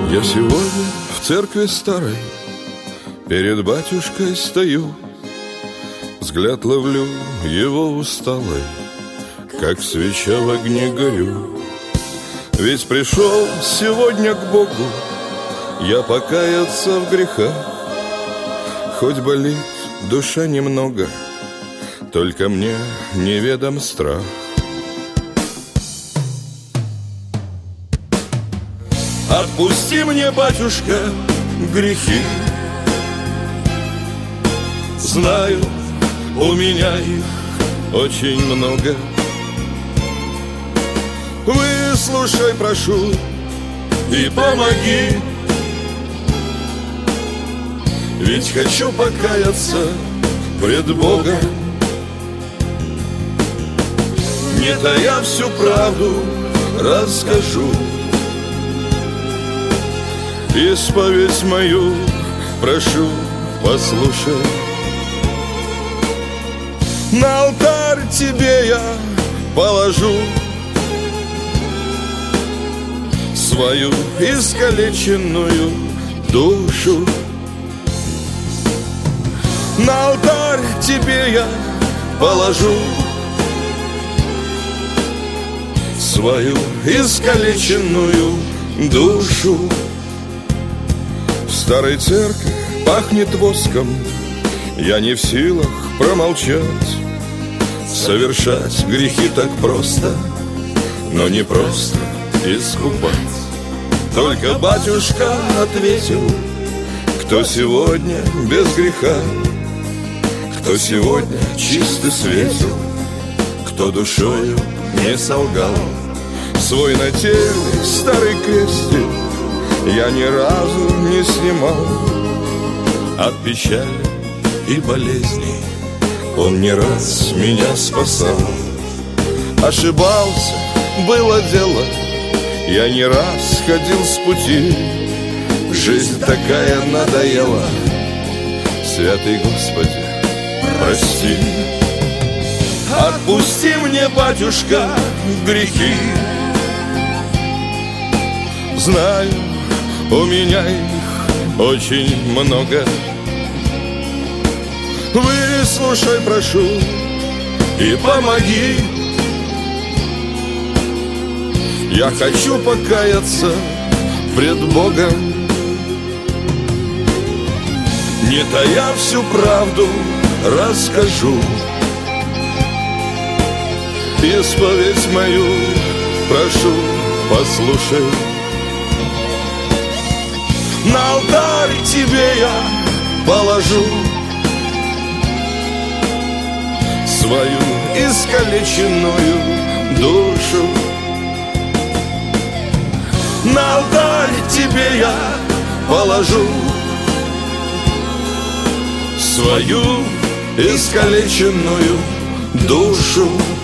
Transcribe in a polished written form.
Я сегодня в церкви старой перед батюшкой стою, взгляд ловлю его усталый, как свеча в огне горю. Ведь пришел сегодня к Богу я покаяться в грехах. Хоть болит душа немного, только мне неведом страх. Отпусти мне, батюшка, грехи. Знаю, у меня их очень много. Выслушай, прошу, и помоги. Ведь хочу покаяться пред Богом, не тая всю правду расскажу. Исповедь мою, прошу, послушай. На алтарь тебе я положу свою искалеченную душу. На алтарь тебе я положу свою искалеченную душу. В старой церкви пахнет воском, я не в силах промолчать. Совершать грехи так просто, но не просто искупать. Только батюшка ответил: кто сегодня без греха, кто сегодня чист и светил, кто душою не солгал. Свой нательный старый крестик я ни разу не снимал. От печали и болезней он не раз меня спасал. Ошибался, было дело, я не раз ходил с пути. Жизнь такая надоела, святый Господи, прости. Отпусти мне, батюшка, грехи. Знаю, у меня их очень много. Выслушай, прошу, и помоги. Я хочу покаяться пред Богом, не тая всю правду расскажу. Исповедь мою, прошу, послушай. На алтарь тебе я положу свою искалеченную душу. На алтарь тебе я положу свою искалеченную душу.